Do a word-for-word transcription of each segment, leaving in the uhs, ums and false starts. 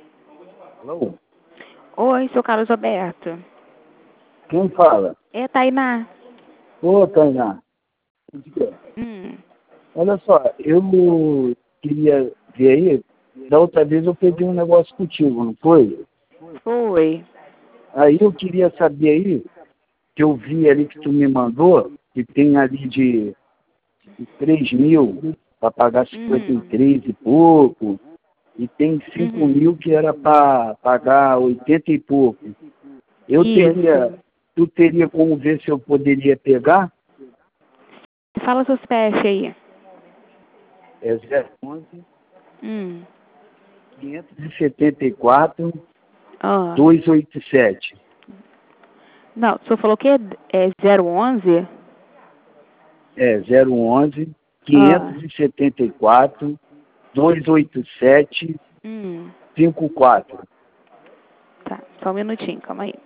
Alô? Oi, sou Carlos Alberto. Quem fala? É Tainá. Ô, Tainá. Hum. Olha só, eu queria ver aí, da outra vez eu peguei um negócio contigo, não foi? Foi. Aí eu queria saber aí, que eu vi ali que tu me mandou, que tem ali de, de três mil para pagar cinquenta e três Uhum. e pouco, e tem cinco Uhum. mil que era para pagar oitenta e pouco. Eu teria, Isso. tu teria como ver se eu poderia pegar? Fala seus pés aí. É zero onze, Hum. quinhentos e setenta e quatro, Ah. duzentos e oitenta e sete. Não, o senhor falou que é é zero onze? É zero onze, Ah. quinhentos e setenta e quatro, duzentos e oitenta e sete, Hum. cinquenta e quatro. Tá, só um minutinho, calma aí.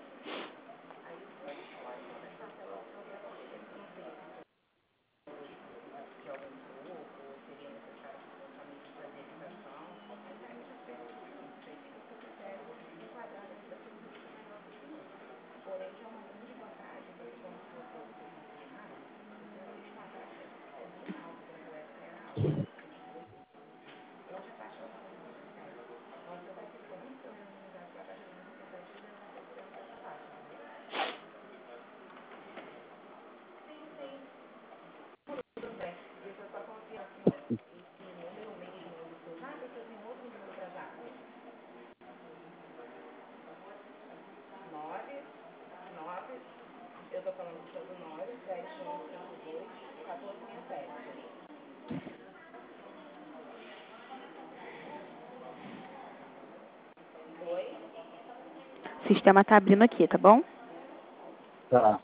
O sistema tá abrindo aqui, tá bom? Tá.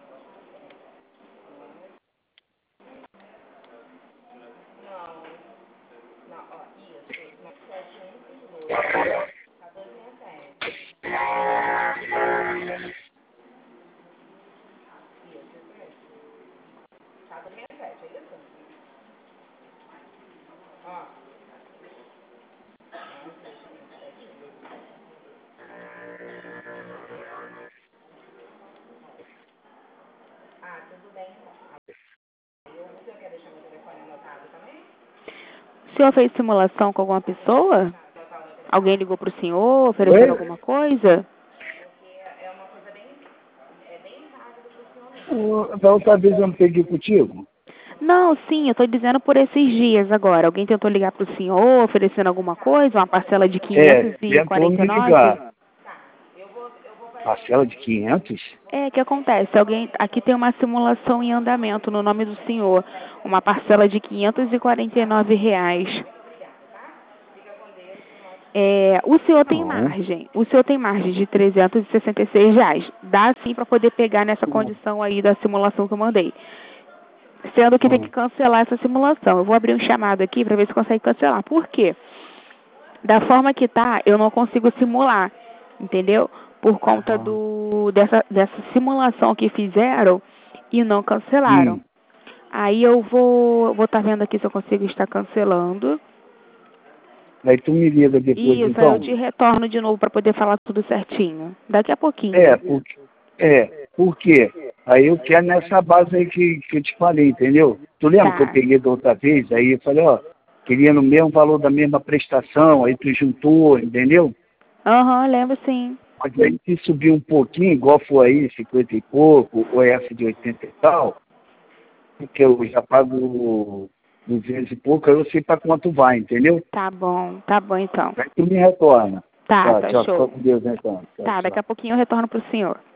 O senhor fez simulação com alguma pessoa? Alguém ligou pro senhor oferecendo Oi? alguma coisa? O- Da outra vez eu não peguei contigo? Não, sim, eu tô dizendo por esses dias agora. Alguém tentou ligar pro senhor oferecendo alguma coisa? Uma parcela de É, quinhentos e tentou quarenta e me nove? ligar. Parcela de quinhentos? É, o que acontece? Alguém aqui tem uma simulação em andamento no nome do senhor. Uma parcela de quinhentos e quarenta e nove reais. É, o senhor tem Não. margem. O senhor tem margem de trezentos e sessenta e seis reais. Dá sim para poder pegar nessa condição aí da simulação que eu mandei. Sendo que tem que Hum. cancelar essa simulação. Eu vou abrir um chamado aqui para ver se consegue cancelar. Por quê? Da forma que tá, eu não consigo simular, entendeu? Por conta Ah. do dessa, dessa simulação que fizeram e não cancelaram. Sim. Aí eu vou vou estar vendo aqui se eu consigo estar cancelando. Aí tu me liga depois Isso, aí eu então? te retorno de novo para poder falar tudo certinho. Daqui a É, pouquinho. porque, é, porque aí eu quero nessa base aí que, que eu te falei, entendeu? Tu lembra que eu Tá. peguei da outra vez? Aí eu falei, ó, queria no mesmo valor da mesma prestação, aí tu juntou, entendeu? Aham, lembro sim. Mas aí se subir um pouquinho, igual foi aí, cinquenta e pouco, ou essa de oitenta e tal, porque eu já pago duzentos e pouco, aí eu sei para quanto vai, entendeu? Tá bom, tá bom então. Aí tu me retorna. Tá, Tá, tá tchau, fica show. com Deus então. Tchau, Tá, daqui tchau. a pouquinho eu retorno pro senhor.